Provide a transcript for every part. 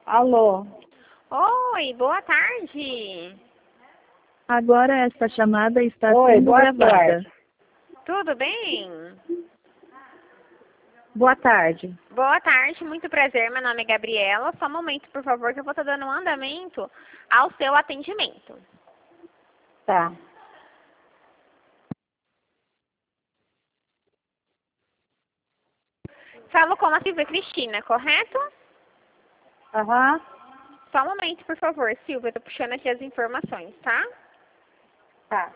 Alô? Oi, boa tarde. Agora esta chamada está Oi, sendo boa gravada. tarde. Tudo bem? Boa tarde. Boa tarde, muito prazer. Meu nome é Gabriela. Só um momento, por favor, que eu vou estar dando um andamento ao seu atendimento. Tá. Falo com a Silvia Cristina, correto? Aham. Só um momento, por favor, Silvia. Eu tô puxando aqui as informações, tá? Tá.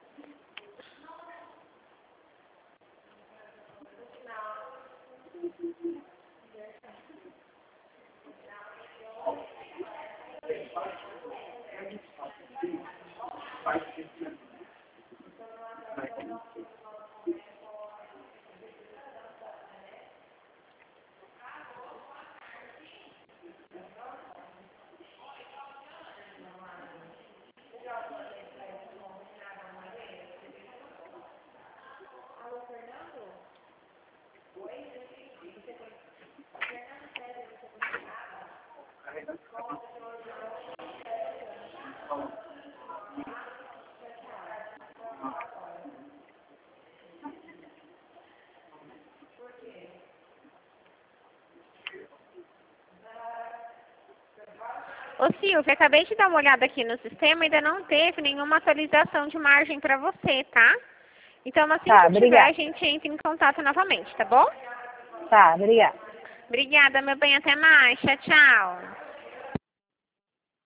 Ô Silvia, acabei de dar uma olhada aqui no sistema e ainda não teve nenhuma atualização de margem para você, tá? Então, assim Tá, que tiver, obrigada. a gente entra em contato novamente, tá bom? Tá, obrigada. Obrigada, meu bem. Até mais. Tchau, tchau.